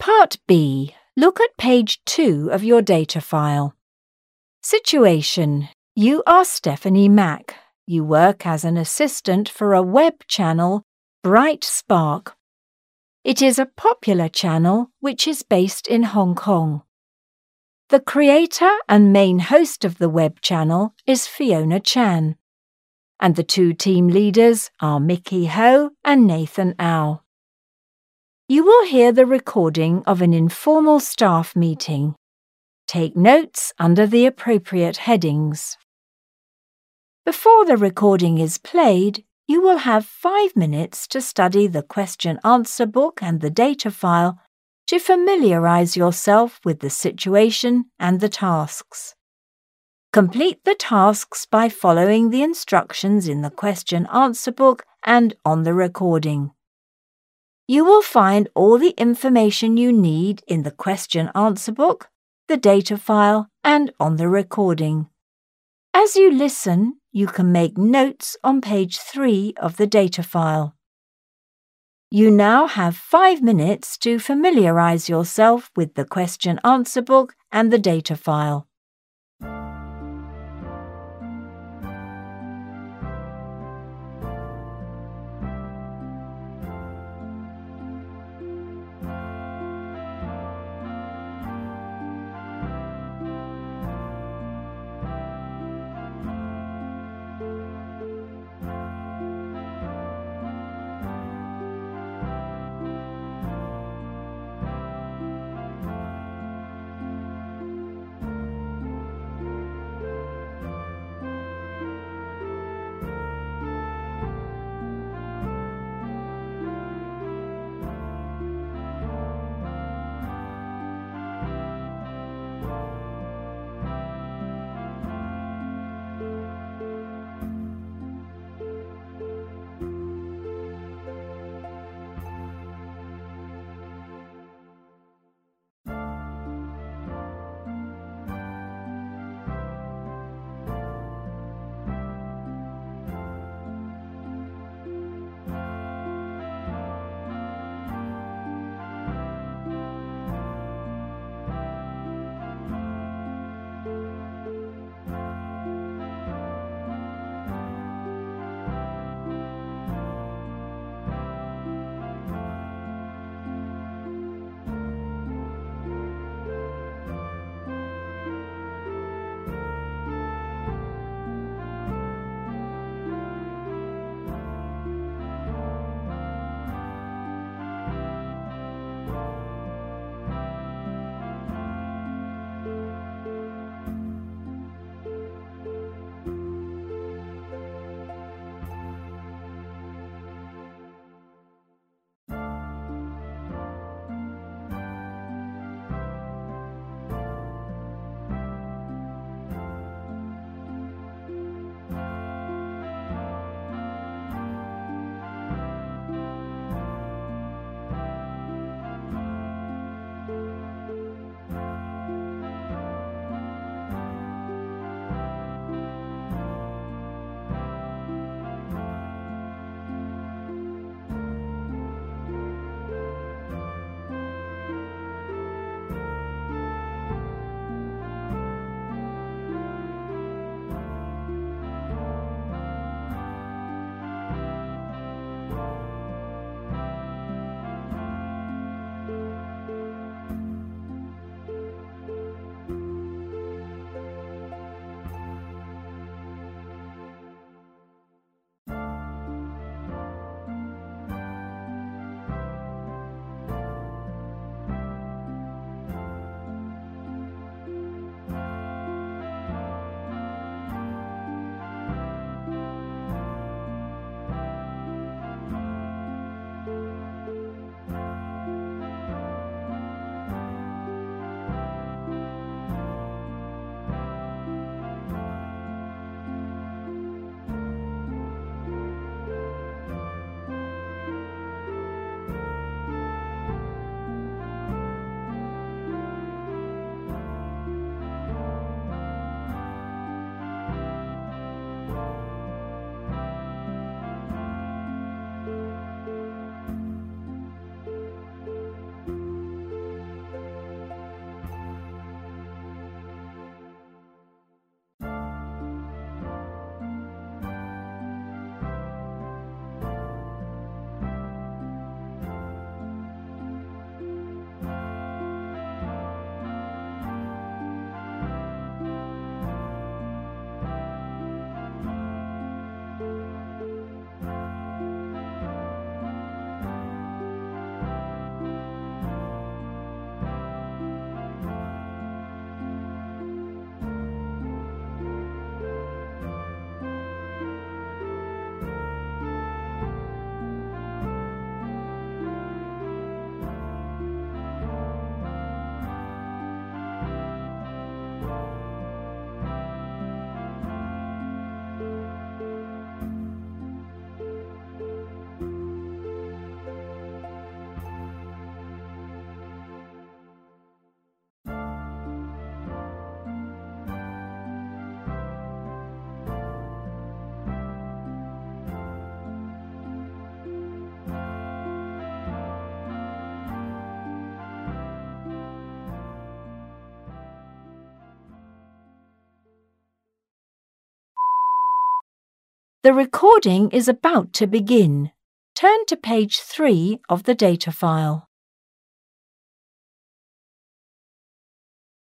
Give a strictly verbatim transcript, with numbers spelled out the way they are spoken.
Part B. Look at page two of your data file. Situation. You are Stephanie Mack. You work as an assistant for a web channel, Bright Spark. It is a popular channel which is based in Hong Kong. The creator and main host of the web channel is Fiona Chan, and the two team leaders are Mickey Ho and Nathan Au. You will hear the recording of an informal staff meeting. Take notes under the appropriate headings. Before the recording is played, you will have five minutes to study the question-answer book and the data file to familiarise yourself with the situation and the tasks. Complete the tasks by following the instructions in the question-answer book and on the recording. You will find all the information you need in the question-answer book, the data file, and on the recording. As you listen, you can make notes on page three of the data file. You now have five minutes to familiarise yourself with the question-answer book and the data file. The recording is about to begin. Turn to page three of the data file.